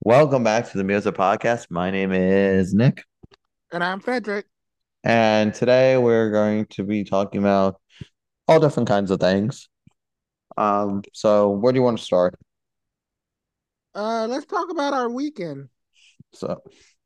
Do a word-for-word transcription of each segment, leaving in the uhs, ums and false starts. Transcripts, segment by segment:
Welcome back to the Music Podcast. My name is Nick, And I'm Frederick. and today we're going to be talking about all different kinds of things. Um, so where do you want to start? Uh, let's talk about our weekend. So,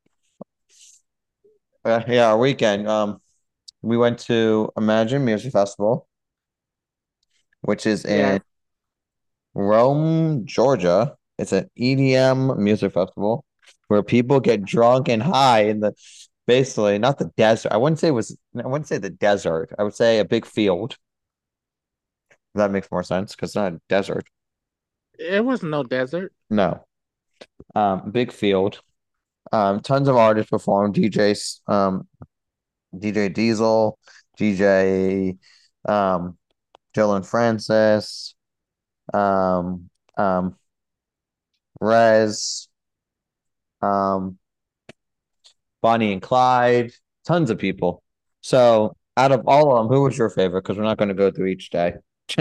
uh, yeah, our weekend. Um, we went to Imagine Music Festival, which is Yeah. in Rome, Georgia. It's an E D M music festival where people get drunk and high in the basically not the desert. I wouldn't say it was. I wouldn't say the desert. I would say a big field. That makes more sense because it's not a desert. It was no desert. No. Um, big field. Um, tons of artists perform. D Js, um, D J Diesel, D J um, Dylan Francis, um, um, Rez, um, Bonnie and Clyde, tons of people. So, out of all of them, who was your favorite? Because we're not going to go through each day.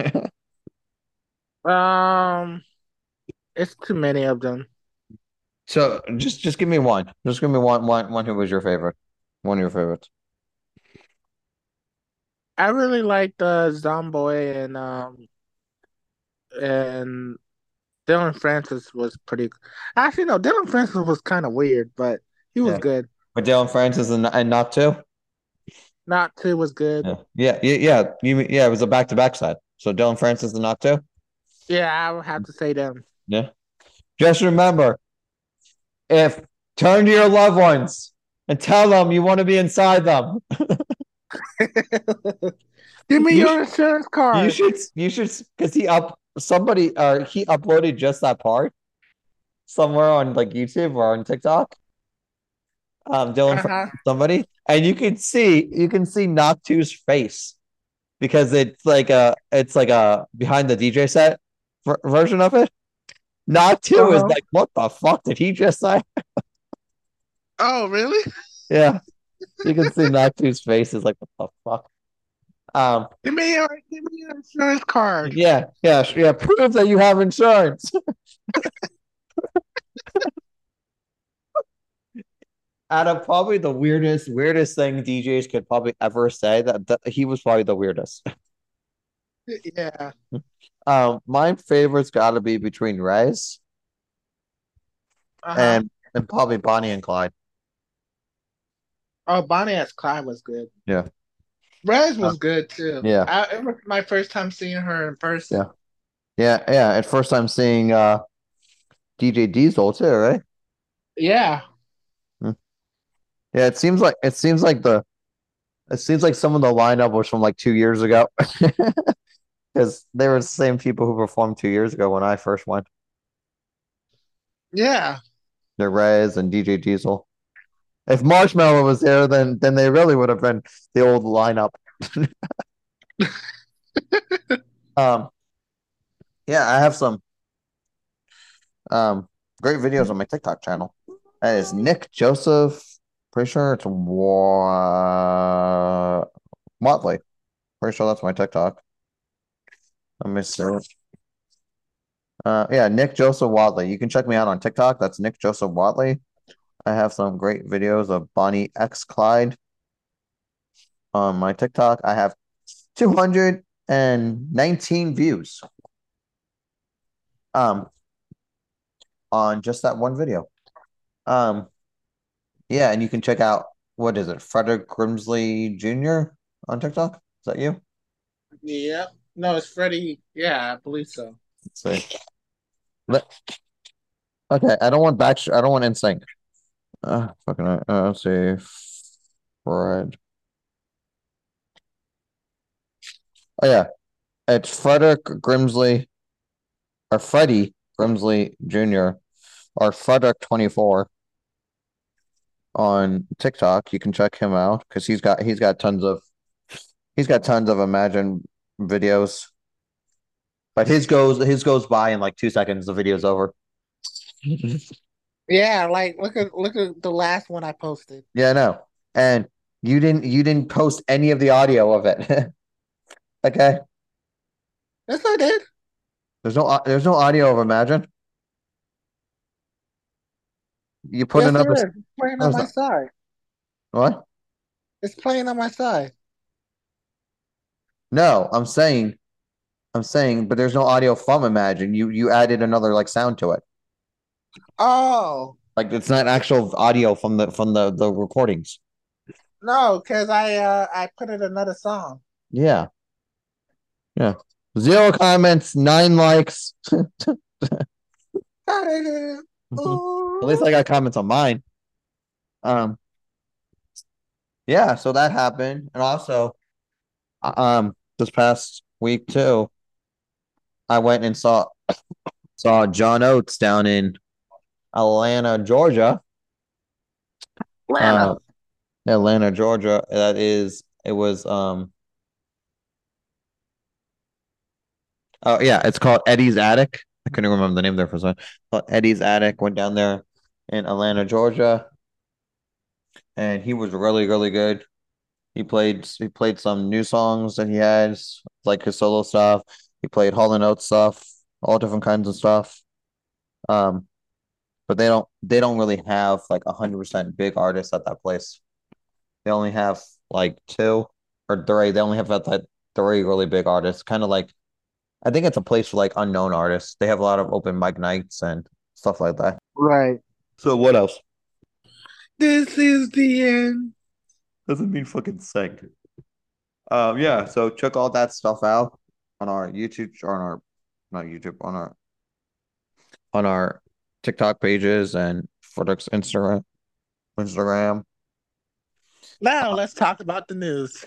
Um, it's too many of them. So, just just give me one. Just give me one one one who was your favorite. One of your favorites. I really liked uh Zomboy and um and Dylan Francis was pretty. Actually, no, Dylan Francis was kind of weird, but he was Yeah. good. But Dylan Francis and, and not two. Not two was good. Yeah. Yeah. Yeah. Yeah. You, yeah. It was a back to back set. So Dylan Francis and not two. Yeah, I would have to say them. Yeah. Just remember, if turn to your loved ones and tell them you want to be inside them. Give me You sh- your insurance you card. should you should because he up somebody or he uploaded just that part somewhere on like YouTube or on TikTok. Um, Dylan Francis, Uh-huh. somebody, and you can see you can see Noctu's face because it's like a it's like a behind the D J set ver- version of it. Noctu is Uh-huh. like, what the fuck did he just say? Oh, really? Yeah, you can see Noctu's face is like, what the fuck? Um, Give me your give me your insurance card. yeah, yeah, yeah. Prove that you have insurance. Out of probably the weirdest, weirdest thing D Js could probably ever say, that, that he was probably the weirdest. Yeah. Um, my favorite's got to be between Rez Uh-huh. and and probably Bonnie and Clyde. Oh, Bonnie S. Clyde was good. Yeah, Rez uh, was good too. yeah, I, it was my first time seeing her in yeah, person. yeah, yeah. At first, I'm seeing uh D J Diesel too, right? Yeah. Hmm. Yeah, it seems like it seems like the it seems like some of the lineup was from like two years ago because they were the same people who performed two years ago when I first went. Yeah. They're Rez and D J Diesel. If Marshmallow was there, then then they really would have been the old lineup. Um, yeah, I have some um great videos on my TikTok channel. That is Nick Joseph. Pretty sure it's Wa- Motley. Pretty sure that's my TikTok. Let me see. Uh, yeah, Nick Joseph Wadley. You can check me out on TikTok. That's Nick Joseph Wadley. I have some great videos of Bonnie X Clyde on my TikTok. I have two hundred nineteen views um on just that one video. Um, yeah, and you can check out what is it, Frederick Grimsley Junior on TikTok? Is that you? Yeah. No, it's Freddie. Yeah, I believe so. Let's see. Let- okay, I don't want back. I don't want NSYNC. Uh, fucking. Uh, let's see. Fred. Oh yeah, it's Frederick Grimsley or Freddie Grimsley Junior or Frederick twenty-four on TikTok. You can check him out because he's got he's got tons of he's got tons of Imagine videos. But his goes his goes by in like two seconds. The video's over. Yeah, like look at look at the last one I posted. Yeah, I know. And you didn't you didn't post any of the audio of it. Okay. Yes, I did. There's no au- there's no audio of Imagine. You put Yes, another. there is. It's playing on What? my side. What? It's playing on my side. No, I'm saying, I'm saying, but there's no audio from Imagine. You you added another like sound to it. Oh Like it's not actual audio from the from the the recordings. no, because I uh I put in another song. Yeah, yeah. Zero comments, nine likes. At least Ooh. I got comments on mine. Um, yeah. So that happened, and also, uh, um, this past week too, I went and saw saw John Oates down in Atlanta, Georgia. Uh, Atlanta. Atlanta, Georgia. That is, it was um. Oh yeah, it's called Eddie's Attic. I couldn't remember the name there for a second. Called Eddie's Attic. Went down there in Atlanta, Georgia, and he was really, really good. He played he played some new songs that he has, like his solo stuff. He played Hall and Oates stuff, all different kinds of stuff. Um, but they don't they don't really have like a hundred percent big artists at that place. They only have like two or three. They only have that, that three really big artists. Kind of like I think it's a place for like unknown artists. They have a lot of open mic nights and stuff like that. Right. So what else? This is the end. Doesn't mean fucking sing. Um, yeah, so check all that stuff out on our YouTube or on our not YouTube on our on our TikTok pages and for the Instagram Instagram. Now let's talk about the news.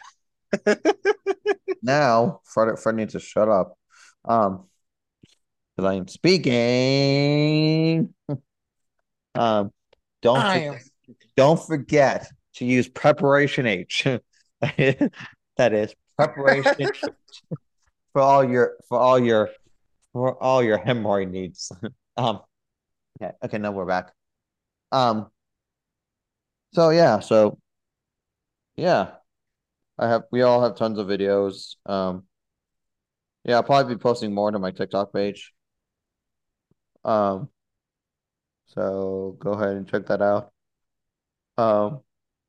Now, Fred Fred needs to shut up. Um, because I am speaking. Um, don't I for, am. don't forget to use preparation H. That is preparation for all your for all your for all your hemorrhoid needs. Um, okay, okay, now we're back. Um, so yeah, so yeah, I have we all have tons of videos. Um, yeah, I'll probably be posting more to my TikTok page. Um, so go ahead and check that out. Um,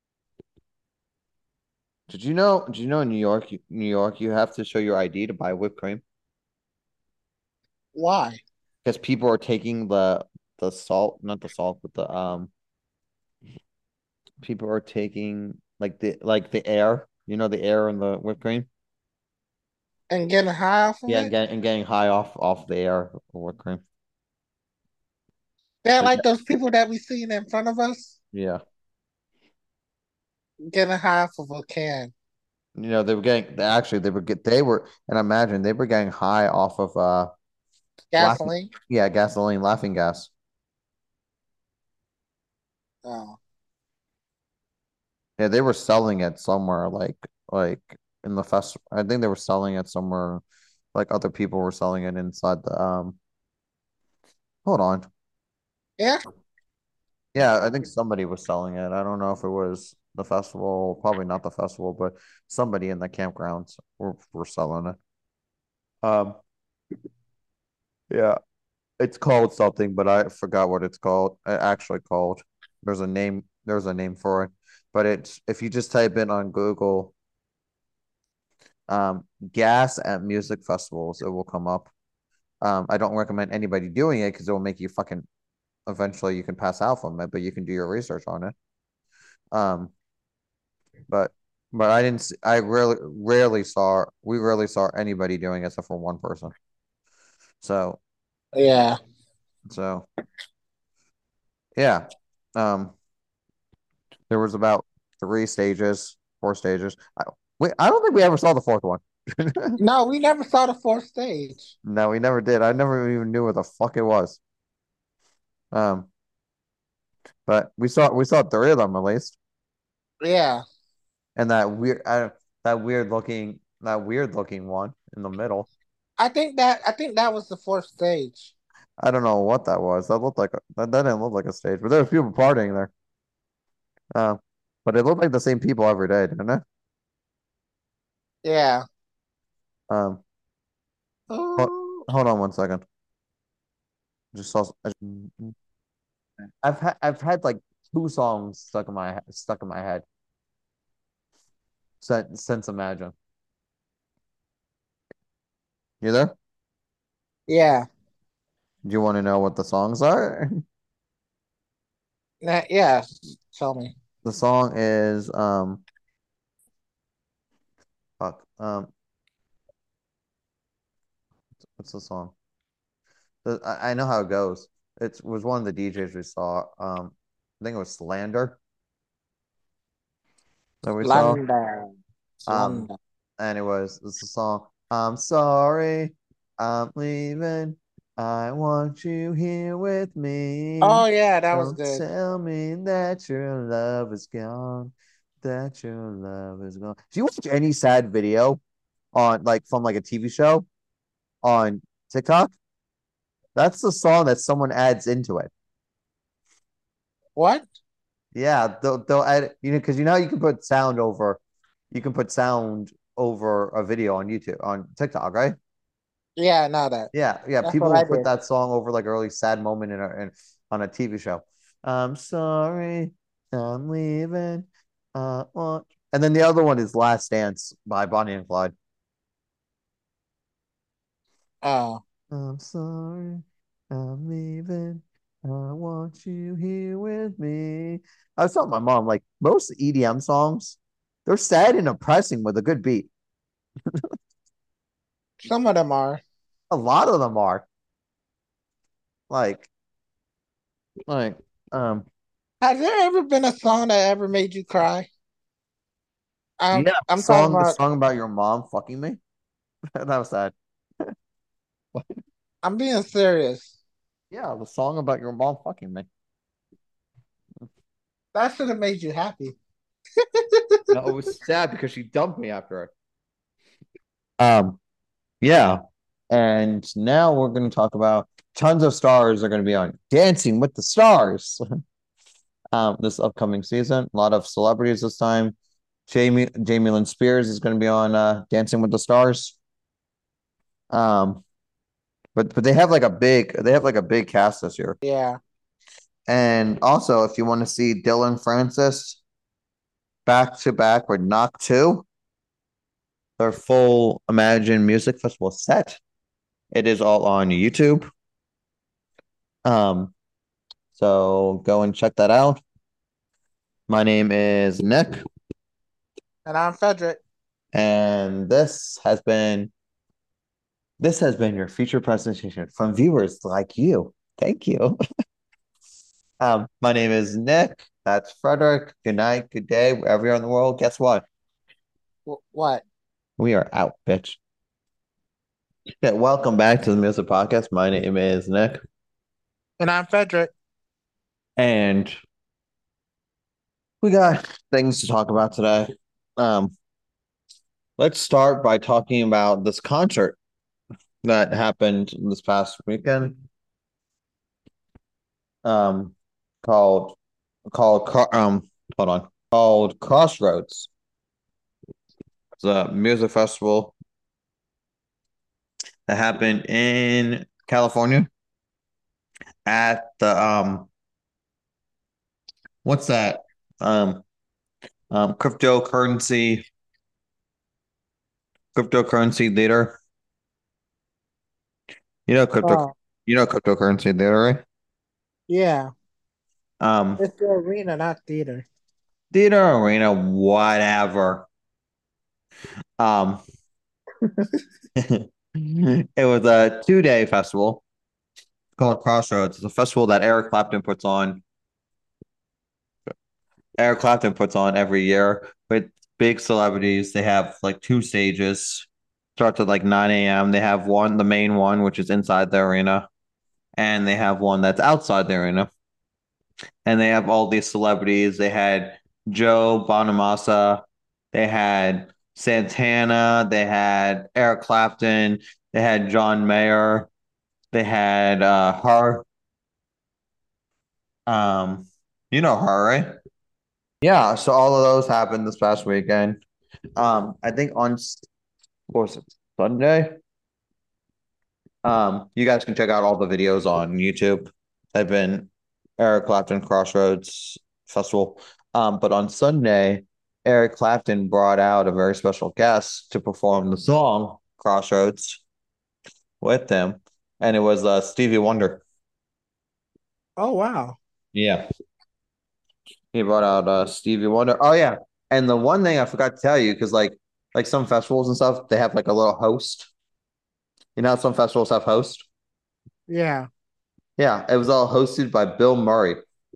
did you know? Did you know in New York, New York, you have to show your I D to buy whipped cream Why? because people are taking the the salt, not the salt, but the um, people are taking like the like the air, you know, the air in the whipped cream. And getting high off of Yeah, and it? getting and getting high off off the air of whipped cream. They're So like those people that we seen in front of us yeah, getting high off of a can. you know, they were getting they actually they were get they were and imagine they were getting high off of uh laughing Gasoline. yeah, gasoline, laughing gas. Oh. Yeah, they were selling it somewhere like like in the fest. I think they were selling it somewhere like other people were selling it inside the um hold on. Yeah. Yeah, I think somebody was selling it. I don't know if it was the festival, probably not the festival, but somebody in the campgrounds were, were selling it. Um, yeah, it's called something, but I forgot what it's called. It actually called. There's a name. There's a name for it, but it's if you just type in on Google, um, gas at music festivals, it will come up. Um, I don't recommend anybody doing it because it will make you fucking. Eventually, you can pass out from it, but you can do your research on it. Um, but but I didn't. See, I rarely rarely saw. We rarely saw anybody doing it except for one person. So Yeah. so yeah. Um, there was about three stages, four stages. I, we, I don't think we ever saw the fourth one. No, we never saw the fourth stage. No, we never did. I never even knew what the fuck it was. Um, but we saw we saw three of them at least, Yeah. and that weird, uh, that weird looking, that weird looking one in the middle. I think that I think that was the fourth stage. I don't know what that was. That looked like a, that, that didn't look like a stage, but there was people partying there. Um, but it looked like the same people every day, didn't it? Yeah. Um, hold, Oh. hold on one second. Just saw. I've had I've had like two songs stuck in my stuck in my head since since Imagine. You there? Yeah. Do you want to know what the songs are? Nah, yeah. Tell me. The song is um fuck um what's the song? The, I, I know how it goes. It was one of the D Js we saw. Um, I think it was Slander that we saw. Slander. Um, Slander. and it was it's a song. I'm sorry, I'm leaving. I want you here with me. Oh yeah, that was Don't good. tell me that your love is gone, that your love is gone. Do you watch any sad video on like from like a T V show on TikTok? That's the song that someone adds into it. What? Yeah, they'll they'll add you know because you know how you can put sound over, you can put sound over a video on YouTube on TikTok, right? Yeah, I know that. Yeah, yeah. That's People what will I put did. that song over like a really sad moment in a in, on a T V show. I'm sorry, I'm leaving. Uh, want... And then the other one is Last Dance by Bonnie and Clyde. Oh, I'm sorry, I'm leaving. I want you here with me. I was telling my mom, like most E D M songs, they're sad and depressing with a good beat. some of them are. A lot of them are like, like, um, Has there ever been a song that ever made you cry? I'm yeah, I'm talking song, the about. song about your mom fucking me. That was sad. I'm being serious. Yeah, the song about your mom fucking me. That should have made you happy. No, it was sad because she dumped me after it. Um, yeah. And now we're going to talk about tons of stars are going to be on Dancing with the Stars um, this upcoming season. A lot of celebrities this time. Jamie Jamie Lynn Spears is going to be on uh, Dancing with the Stars. Um, but but they have like a big they have like a big cast this year. Yeah. And also, if you want to see Dillon Francis back to back with Knock Two, their full Imagine Music Festival set. It is all on YouTube. Um, so go and check that out. My name is Nick, And I'm Frederick. and this has been this has been your feature presentation from viewers like you. Thank you. Um, my name is Nick. That's Frederick. Good night, good day, wherever you're in the world. Guess what? W- what? We are out, bitch. Yeah, welcome back to the Music Podcast. My name is Nick, And I'm Frederick. and we got things to talk about today. Um, let's start by talking about this concert that happened this past weekend. Um, called called um hold on called Crossroads. It's a music festival that happened in California at the um what's that um um cryptocurrency cryptocurrency theater. You know crypto Oh, you know cryptocurrency theater, right? yeah. Um, It's the arena, not theater. theater arena, whatever. Um, it was a two day festival called Crossroads. It's a festival that Eric Clapton puts on. Eric Clapton puts on every year with big celebrities. They have like two stages. Starts at like nine a m. They have one, the main one, which is inside the arena, and they have one that's outside the arena. And they have all these celebrities. They had Joe Bonamassa. They had Santana. They had Eric Clapton. They had John Mayer. They had uh, her. Um, you know her, right? Yeah, so all of those happened this past weekend. Um, I think on what was it, Sunday? Um, you guys can check out all the videos on YouTube. I've been Eric Clapton Crossroads Festival. Um, but on Sunday, Eric Clapton brought out a very special guest to perform the song Crossroads with him, and it was uh, Stevie Wonder. Oh wow. Yeah, he brought out uh, Stevie Wonder. Oh yeah, and the one thing I forgot to tell you, because like like some festivals and stuff, they have like a little host. You know, how some festivals have host. Yeah. Yeah, it was all hosted by Bill Murray.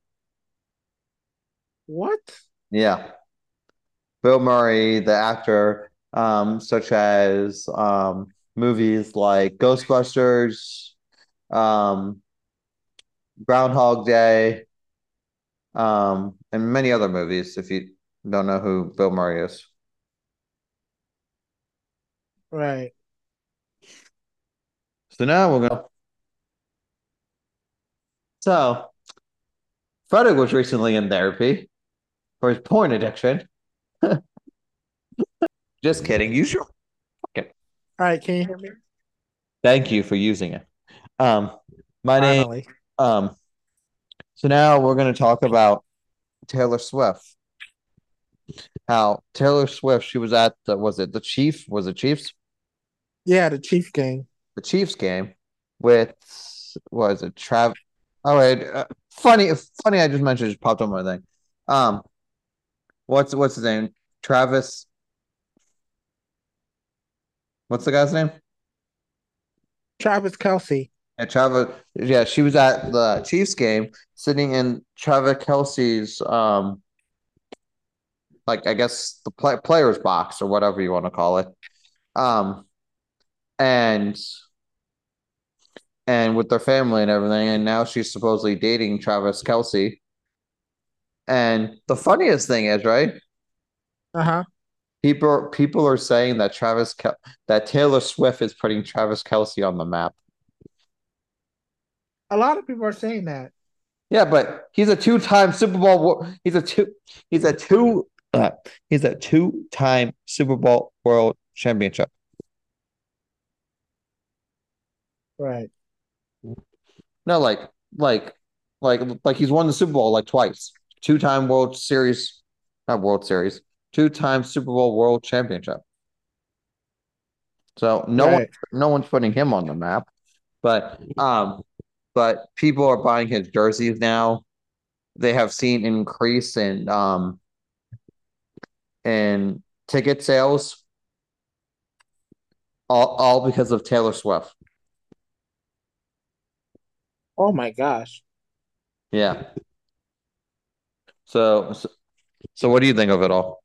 What? Yeah, Bill Murray, the actor, um, such as um, movies like Ghostbusters, um, Groundhog Day, um, and many other movies. If you don't know who Bill Murray is, Right. so now we're gonna. So Frederick was recently in therapy for his porn addiction. Just kidding. You sure? Okay. All right. Can you hear me? Thank you for using it. Um, my name. Finally. Um, so now we're gonna talk about Taylor Swift. How Taylor Swift, she was at the, was it the Chief? Was it Chiefs? Yeah, the Chief game. The Chiefs game with, was it Trav? Oh, wait, uh, funny, funny. I just mentioned, it just popped on my thing. Um, what's what's his name? Travis. What's the guy's name? Travis Kelsey. Yeah, Travis. Yeah, she was at the Chiefs game, sitting in Travis Kelsey's, um, like I guess the play, players box or whatever you want to call it. Um, and and with their family and everything. And now she's supposedly dating Travis Kelsey. And the funniest thing is, right? Uh-huh. People people are saying that Travis Kel- that Taylor Swift is putting Travis Kelsey on the map. A lot of people are saying that. Yeah, but he's a two-time Super Bowl. He's a two. He's a two. Uh, he's a two-time Super Bowl World Championship. Right. No, like like like like he's won the Super Bowl like twice. Two-time World Series, not World Series. Two-time Super Bowl World Championship. So no one, Right. no one's putting him on the map, but um, but people are buying his jerseys now. They have seen an increase in um in ticket sales, all all because of Taylor Swift. Oh my gosh. Yeah. So so, so what do you think of it all?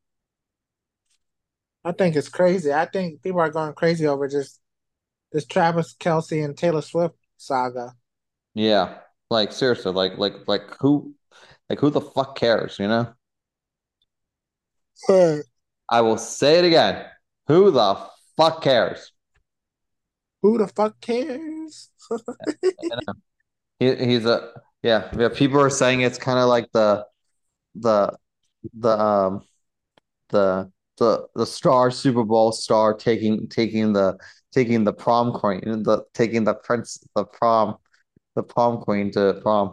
I think it's crazy. I think people are going crazy over just this Travis Kelsey and Taylor Swift saga. Yeah. Like seriously, like like like who like who the fuck cares, you know? Huh. I will say it again. Who the fuck cares? Who the fuck cares? You know, he, he's a yeah, yeah. People are saying it's kind of like the the the um the the the star Super Bowl star taking taking the taking the prom queen the taking the prince the prom the prom queen to prom.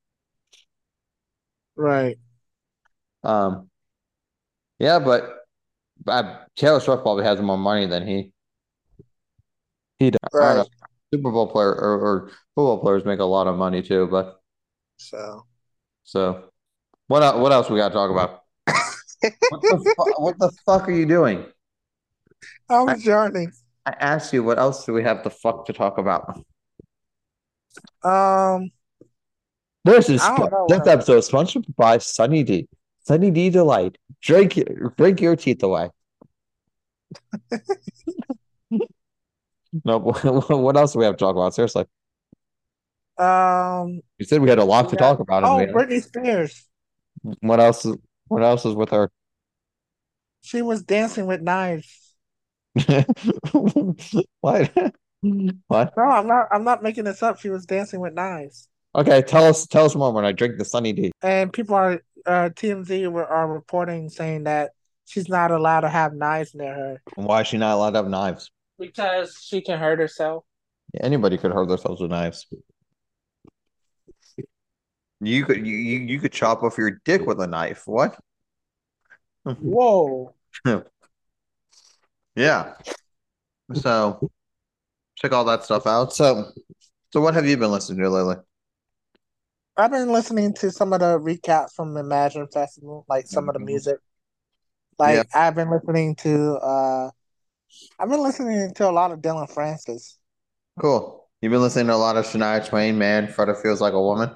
Right. Um, yeah, but uh, Taylor Swift probably has more money than he he does. I don't know. Right. Super Bowl player or, or football players make a lot of money too, but So so what el- what else we got to talk about? What the fu- what the fuck are you doing? I I, was yawning. I asked you what else do we have the fuck to talk about? Um, This is I don't know what this else. episode is sponsored by Sunny D. Sunny D Delight. Drink your drink your teeth away. No, what else do we have to talk about? Seriously, Um, you said we had a lot we to got talk about, and oh we Britney Spears. what else is what else is with her? She was dancing with knives. What? What? No, I'm not. I'm not making this up. She was dancing with knives, Okay, tell us tell us more when I drink the Sunny D. and people are uh, T M Z were, are reporting saying that she's not allowed to have knives near her Why is she not allowed to have knives? because she can hurt herself. Anybody could hurt themselves with knives. You could you you, you could chop off your dick with a knife. What? Whoa. Yeah. So check all that stuff out. So so what have you been listening to lately? I've been listening to some of the recaps from Imagine Festival, like some of the Mhm. music. Yeah, Like I've been listening to uh I've been listening to a lot of Dylan Francis. cool. You've been listening to a lot of Shania Twain, man. Freda feels like a woman.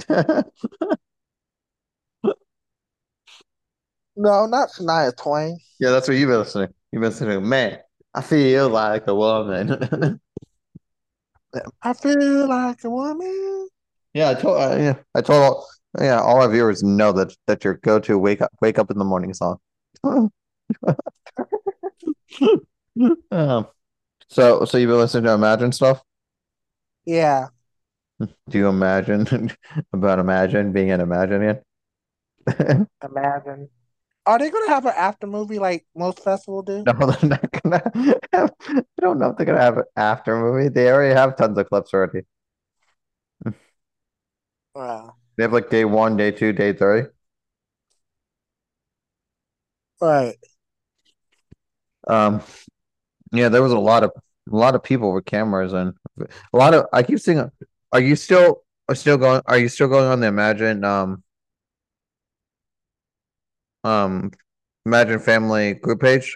No, not Shania Twain. Yeah, that's what you've been listening. You've been listening to, man. I feel like a woman. I feel like a woman. Yeah, I told uh, yeah, I told all, yeah, all our viewers know that that your go-to wake up wake up in the morning song. Um, so so you've been listening to Imagine stuff? Yeah, Do you imagine about Imagine being an Imagine? Imagine. Are they gonna have an after movie like most festivals do? No, they're not gonna have, I don't know if they're gonna have an after movie. They already have tons of clips already. Wow. They have like day one, day two, day three. Right. Um, yeah, there was a lot of a lot of people with cameras and a lot of I keep seeing are you still are still going are you still going on the Imagine um um Imagine Family group page?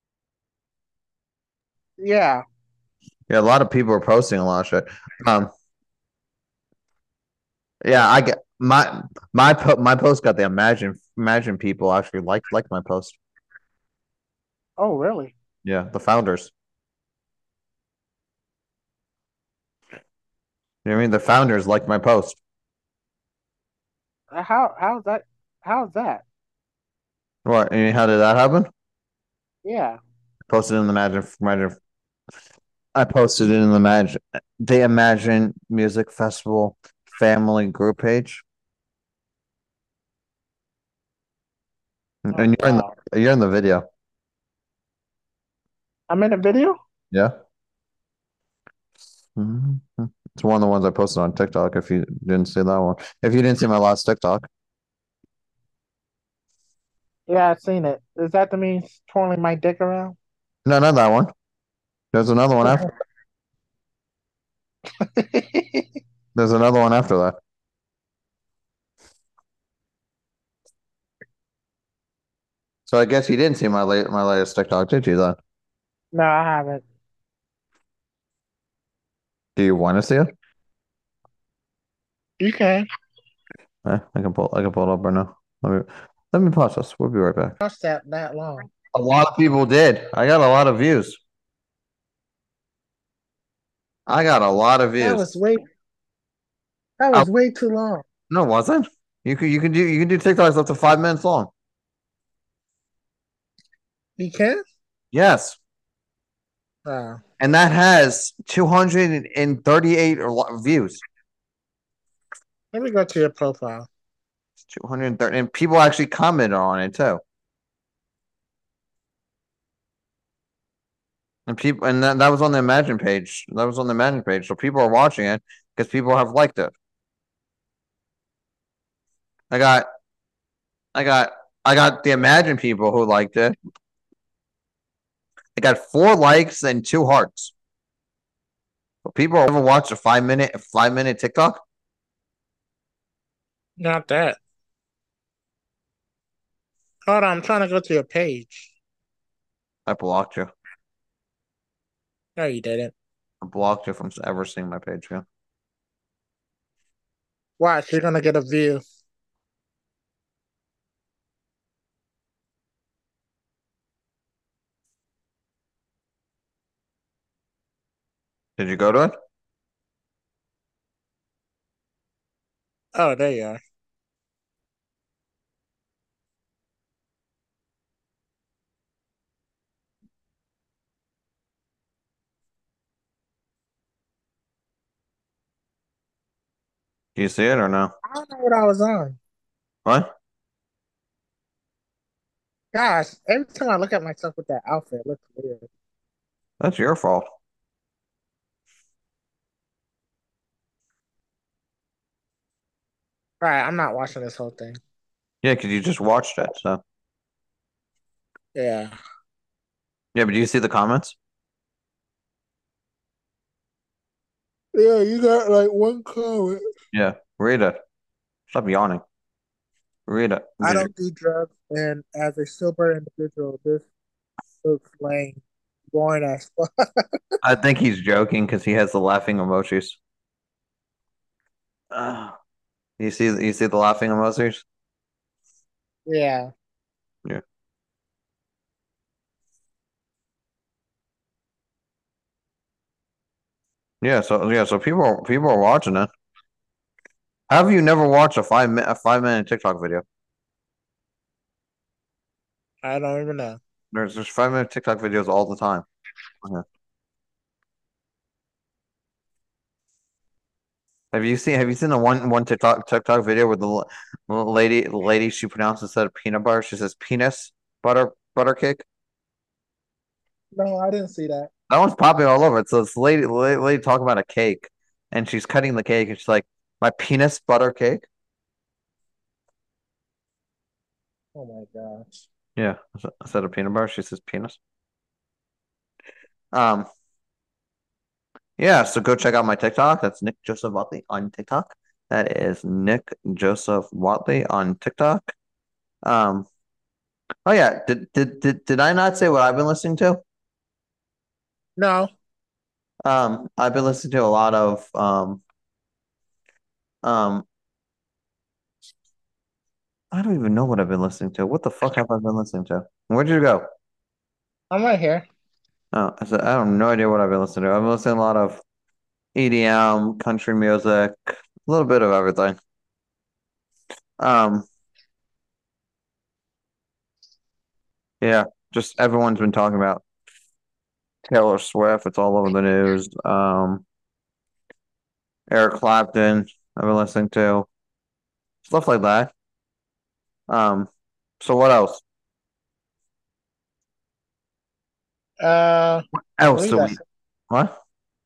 Yeah. Yeah, a lot of people are posting a lot of shit. Um yeah, I get my my po my post got the Imagine Imagine people actually like like my post. Oh, really? Yeah, the founders. You know what I mean? The founders like my post. Uh, How how's that? How's that? What? And how did that happen? Yeah. Posted in the Imagine Imagine I posted it in the Imagine the Imagine Music Festival family group page. Oh And you're in wow. the you're in the video. I'm in a video? Yeah. Mhm. It's one of the ones I posted on TikTok if you didn't see that one. If you didn't see my last TikTok. Yeah, I've seen it. Is that the means twirling my dick around? No, not that one. There's another one after there's another one after that. So I guess you didn't see my late my latest TikTok, did you then? No, I haven't. Do you want to see it? You can. Eh, I can pull I can pull it up right now. Let me let me pause this. We'll be right back. Watch that that long. A lot of people did. I got a lot of views. I got a lot of That views. was way that Oh, was way too long. no, it wasn't. You can you can do you can do TikToks up to five minutes long. You can? Yes. Oh. And that has two hundred thirty-eight views. Let me go to your profile. two hundred thirty, and people actually commented on it too. And people, and that, that was on the Imagine page. That was on the Imagine page. So people are watching it because people have liked it. I got, I got, I got the Imagine people who liked it. I got four likes and two hearts. But people ever watch a five minute, five minute TikTok? Not that. Hold on, I'm trying to go to your page. I blocked you. No, you didn't. I blocked you from ever seeing my page again. Watch, you're gonna get a view. Did you go to it? Oh, there you are. Do you see it or no? I don't know what I was on. What? Gosh, every time I look at myself with that outfit, it looks weird. That's your fault. All right, I'm not watching this whole thing. Yeah, because you just watched it. So Yeah. yeah, but do you see the comments? Yeah, you got like one comment. Yeah, read it. Stop yawning. Read it. I Did you? don't do drugs, and as a sober individual, this looks lame, boring as fuck. I think he's joking because he has the laughing emojis. Uh, you see, you see the laughing emojis? Yeah. Yeah. Yeah. So yeah. So people are people are watching it. Have you never watched a five minute a five minute TikTok video? I don't even know. There's there's five minute TikTok videos all the time. Okay. Have you seen Have you seen the one one TikTok TikTok video where the l- lady the lady she pronounces instead of peanut butter she says penis butter butter cake? No, I didn't see that. That one's popping all over. It's this lady lady, lady talking about a cake, and she's cutting the cake, and she's like, "My penis butter cake." Oh my gosh. Yeah, instead of peanut butter, she says penis. Um, yeah. So go check out my TikTok. That's Nick Joseph Watley on TikTok. That is Nick Joseph Watley on TikTok. Um. Oh yeah. Did did did did I not say what I've been listening to? No, Um, I've been listening to a lot of um um. I don't even know what I've been listening to. What the fuck have I been listening to? Where'd you go? I'm right here. Oh, I said I have no idea what I've been listening to. I've been listening to a lot of E D M, country music, a little bit of everything. Um, yeah, just everyone's been talking about Taylor Swift. It's all over the news. Um, Eric Clapton. I've been listening to stuff like that. Um, so what else? Uh, I Else believe do we? that's What?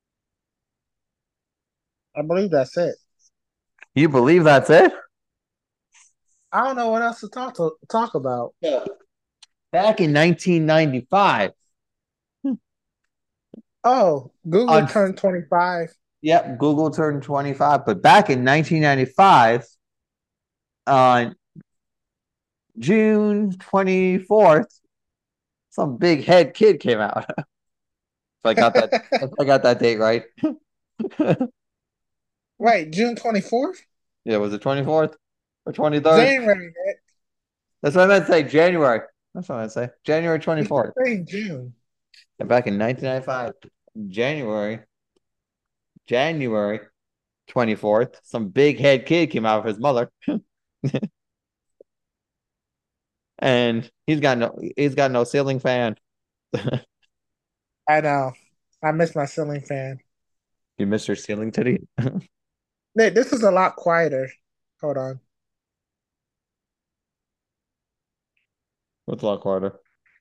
I believe that's it. You believe that's it? I don't know what else to talk to talk about. Yeah. Back in nineteen ninety-five, Oh, Google on turned twenty-five. yep, Google turned twenty-five, but back in nineteen ninety-five, on June twenty-fourth, some big head kid came out. If I got that, if I got that date right. Wait, June twenty-fourth? Yeah, was it twenty-fourth or twenty-third? January. That's what I meant to say. January. That's what I meant to say. January You keep twenty-fourth. saying June. And back in nineteen ninety-five, January, January twenty-fourth, some big head kid came out of his mother. And he's got no he's got no ceiling fan. I know. I miss my ceiling fan. You missed your ceiling titty? Nick, this is a lot quieter. Hold on. What's a lot quieter?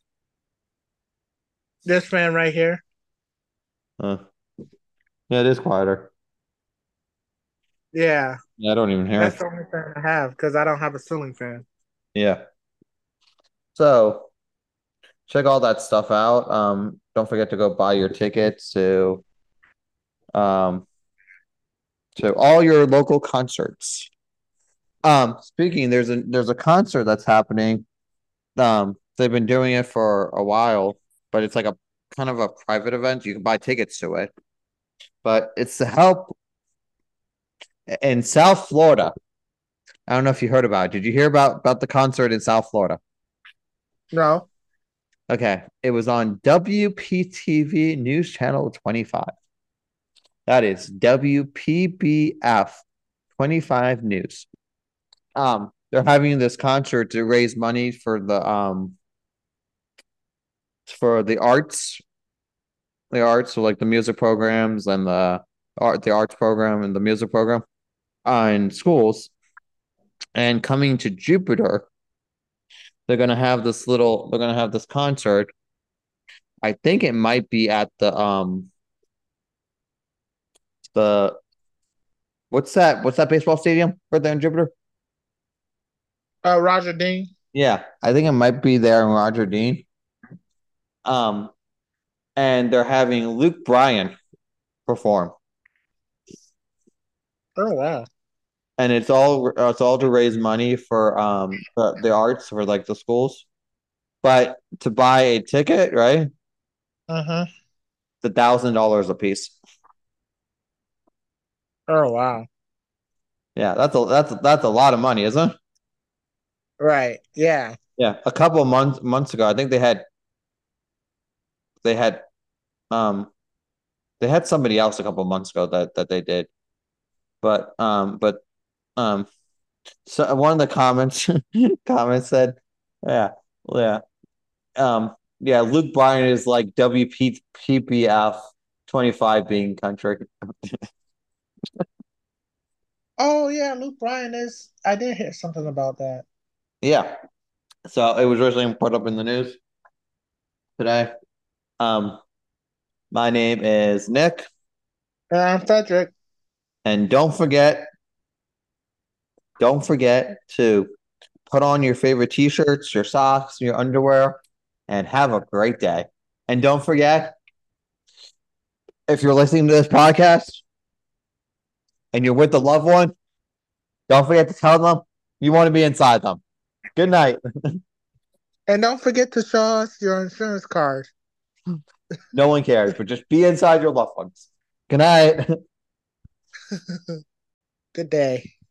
This fan right here. Uh, yeah, it is quieter. Yeah, Yeah, I don't even hear that's it. the only fan I have because I don't have a ceiling fan. Yeah. So check all that stuff out. Um, don't forget to go buy your tickets to um to all your local concerts. Um, speaking, there's a there's a concert that's happening. Um, they've been doing it for a while, but it's like a kind of a private event. You can buy tickets to it, but it's to help in South Florida. I don't know if you heard about it. Did you hear about about the concert in South Florida? No. Okay, it was on W P T V News Channel twenty-five. That is W P B F twenty-five News. Um, they're having this concert to raise money for the um for the arts, the arts, so like the music programs and the art, the arts program and the music program uh, in schools. And coming to Jupiter, they're gonna have this little. They're gonna have this concert. I think it might be at the um the what's that? What's that baseball stadium right there in Jupiter? Uh, Roger Dean. Yeah, I think it might be there in Roger Dean. Um, and they're having Luke Bryan perform, Oh wow. and it's all it's all to raise money for um the, the arts for like the schools. But to buy a ticket, right, Uh-huh. it's a thousand dollars a piece. Oh wow. Yeah, that's a that's that's a lot of money, isn't it? Right. Yeah. Yeah, a couple of months months ago, I think they had they had um they had somebody else a couple of months ago that that they did, but um but um so one of the comments comments said, yeah, yeah, um yeah, Luke Bryan is like W P P F twenty-five being country. Oh yeah, Luke Bryan is. I did hear something about that. Yeah, so it was originally put up in the news today. Um, my name is Nick, And I'm Frederick. and don't forget, don't forget to put on your favorite t-shirts, your socks, your underwear, and have a great day. And don't forget, if you're listening to this podcast and you're with a loved one, don't forget to tell them you want to be inside them. Good night. And don't forget to show us your insurance card. No one cares, but just be inside your loved ones. Good night. Good day.